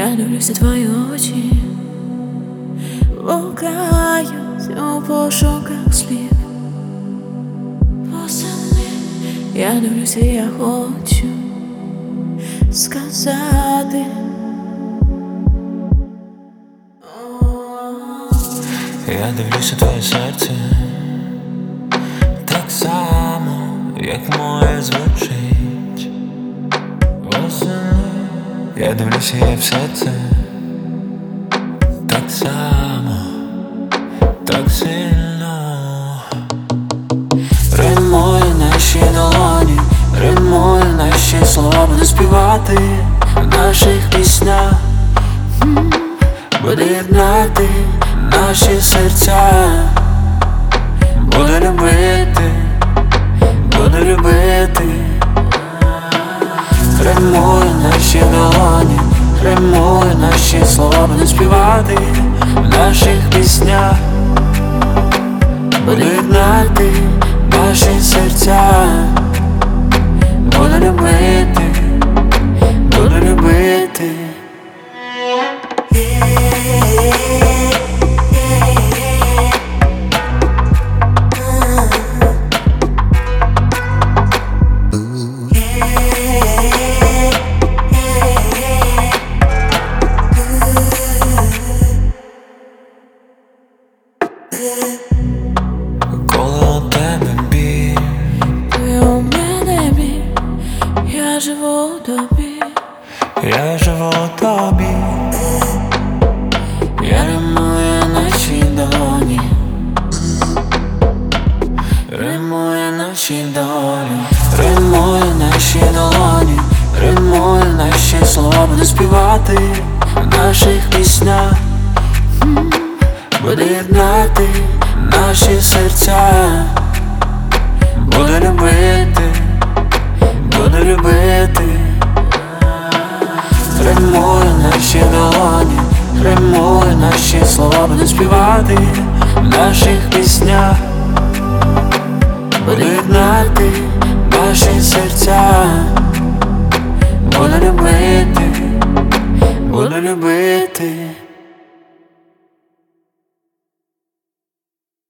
Я дивлюся твої очі, блукають у пошуках слів. Восени я дивлюся, я хочу сказати. Я дивлюся твоє серце так само, як моє звучить. Восени я дивлюся, я все це так само, так сильно. Римує наші долоні, римує наші слова, буду співати в наших піснях, буде єднати наші серця, буду любити, буду любити. Римує наші долоні, римує наші слова, буду співати в наших піснях, буду єднати наші серця, буду любити, буду любити. Коли у тебе біль, Ти у мене біль, я живу у тобі, я живу у тобі. я римую наші долоні, Римує наші долі, римує наші долоні, римує наші слова, буду співати в наших піснях, буду єднати наші серця, буду любити, буду любити. Римує наші долоні, римує наші слова, буду співати в наших піснях, буду єднати наші серця, буду любити, буду любити.